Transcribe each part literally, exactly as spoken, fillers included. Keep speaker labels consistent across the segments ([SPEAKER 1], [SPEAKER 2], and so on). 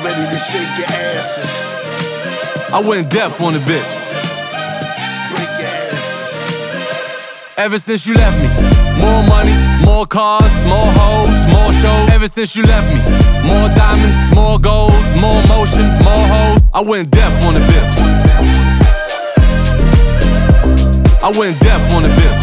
[SPEAKER 1] ready to shake your asses.
[SPEAKER 2] I went deaf on the bitch.
[SPEAKER 1] Break your asses.
[SPEAKER 2] Ever since you left me, more money, more cars, more hoes, more shows. Ever since you left me, more diamonds, more gold, more motion, more hoes. I went deaf on the bitch. I went deaf on the bitch.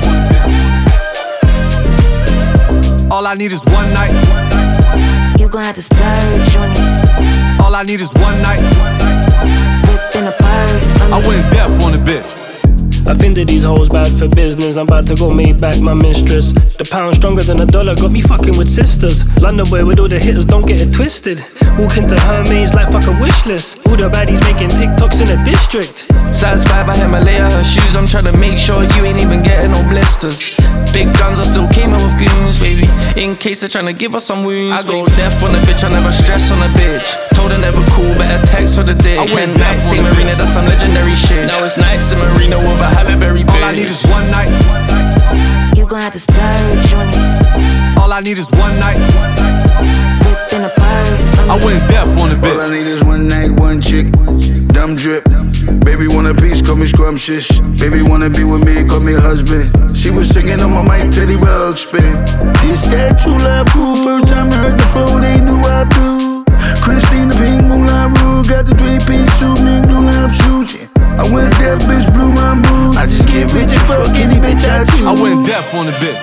[SPEAKER 2] All I need is one night.
[SPEAKER 3] You gon' have to splurge on it.
[SPEAKER 2] All I need is one night.
[SPEAKER 3] Whip in a purse for me.
[SPEAKER 2] I went deaf on the bitch.
[SPEAKER 4] I think that these hoes bad for business. I'm about to go make back my mistress. The pound stronger than a dollar, got me fucking with sisters. London boy with all the hitters, don't get it twisted. Walk into Hermes like fuck a wish list. All the baddies making TikToks in the district.
[SPEAKER 5] Satisfied by Himalaya, her shoes. I'm tryna make sure you ain't even getting no blisters. Big guns, I still came out with goons, baby. In case they're tryna give us some wounds. I go deaf on a bitch, I never stress on a bitch. Told her never cool, better text for the dick.
[SPEAKER 2] I went
[SPEAKER 5] And
[SPEAKER 2] deaf
[SPEAKER 5] nights
[SPEAKER 2] on
[SPEAKER 5] in
[SPEAKER 2] the
[SPEAKER 5] Marina,
[SPEAKER 2] bitch.
[SPEAKER 5] that's some legendary shit. Now it's nights in Marina with a Halle-Berry bitch.
[SPEAKER 2] All I need is one night.
[SPEAKER 3] You gon' have to splurge on it.
[SPEAKER 2] All I need is one night.
[SPEAKER 3] Whip in a purse for me.
[SPEAKER 2] I went deaf on the
[SPEAKER 1] All I
[SPEAKER 2] bitch.
[SPEAKER 1] need is one night, one chick. Dumb drip. Baby want a piece, call me scrumptious. Baby wanna be with me, call me husband. She was singing on my mic, Teddy Ruxpin. This that true love cool. First time I heard the flow, they knew I blew. Christina Pink, Moulin Rouge. Got the three-piece suit, me blue love shoes. Yeah. I went deaf, bitch, blew my mood. I just get rich and fuck any bitch I choose.
[SPEAKER 2] I went deaf on the bitch.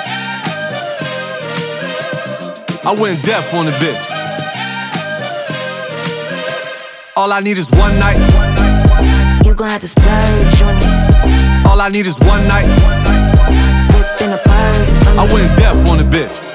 [SPEAKER 2] I went deaf on the bitch. All I need is one night.
[SPEAKER 3] You gon' have to splurge on it.
[SPEAKER 2] All I need is one night.
[SPEAKER 3] Whip in a purse for me.
[SPEAKER 2] I went deaf on the bitch.